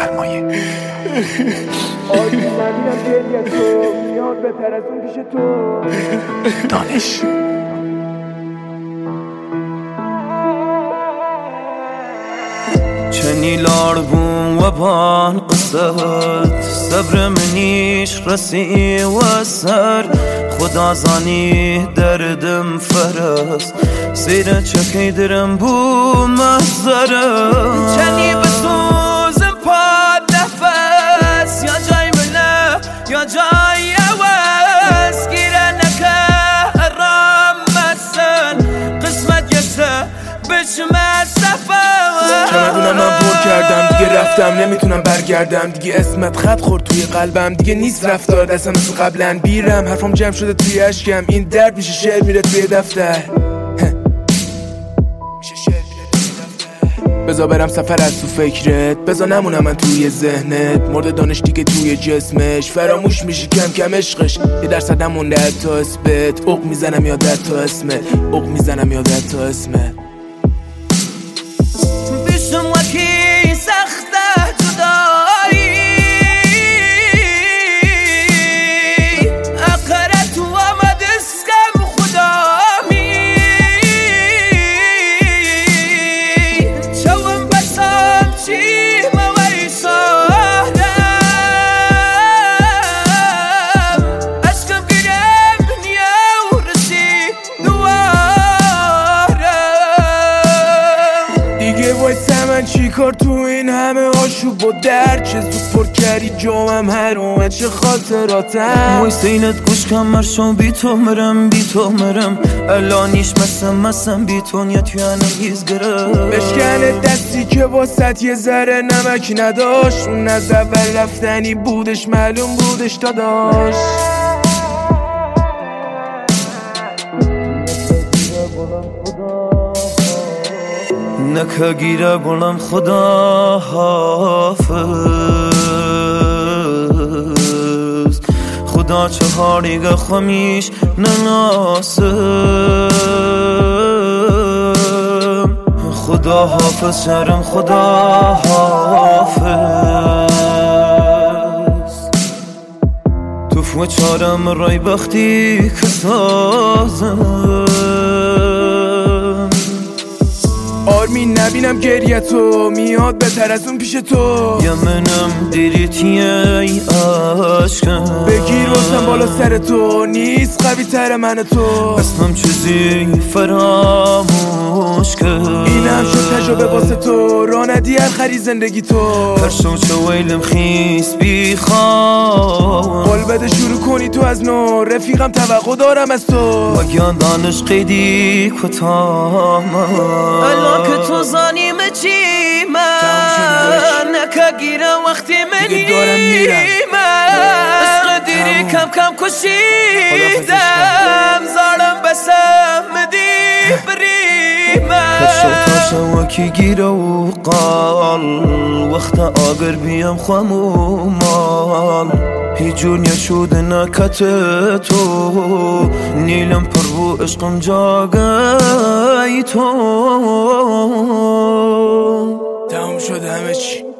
سرمایه. آدی نبینم گریه تو میاد بهتر از اون پیش تو. دانش چنیلار بوم و بان قصد صبر منیش رسی و سر خدا زانی دردم فرس سیر چکی درم بو محضره چنی بسوزم پاد نفس یا جای منه یا جای عوض گیره نکه رام مسن قسمت یسه بشمه سفر چمدونم من پر کردم دیگه رفتم نمیتونم برگردم دیگه اسمت خط خورد توی قلبم دیگه نیست رفتار دستم مثل قبلا بیرم حرفم جمع شده توی اشکم این درد میشه شعر میره توی دفتر بذار برم سفر از تو فکرت بذار نمونم من توی ذهنت مرد دانش دیگه توی جسمش فراموش میشی کم کم عشقش یه درصدم مونده حتی اثبت عق میزنم یادت تا اسمت عق میزنم یادت تا اسمت بیشم وکی سخته جدایی اقرت و آمد اسکم خدامی چوم بسام چی موی سادم اشکم گیرم دنیا و رسی دوارم دیگه وایسه من چی کار تو این همه آشوب و درد چه زود پر کردی جامم هر اومد چه خاطراتم وایسه اینت گوش کم مرشم بی تو مرم الانیش مسم بی تو نیت یعنی گیز گرم بشکنه دستی که واسط یه ذره نمک نداشت اون از اول رفتنی بودش معلوم بودش داداش نکه گیره گلم خدا حافظ خدا چهاریگه خمیش نناسم خدا حافظ شرم خدا حافظ تو فو چارم رای بختی که سازم آرمین نبینم گریه تو میاد بهتر از اون پیش تو یا منم دیریتیه ای عشقم بگیر واسم بالا سر تو نیست قوی تر من تو اسمم چیزی فراموش کرد اینم شد تجربه واسه تو را ندی هر خری زندگی تو پرشو چه ویلم خیس بیخوام قول بده شروع کنی تو از نو رفیقم توقع دارم از تو وگیان دانش قیدی کتام الان که تو زانیم چی من نکه گیرم وقتی منی من عشق دیری کم کم کشیدم زارم بسم دی بریمم کشو وکی گیره و قال وقت آگر بیم خمومال هیجون یشود نکت تو نیلم پر رو عشقم جاگای تو تمام شد همه چی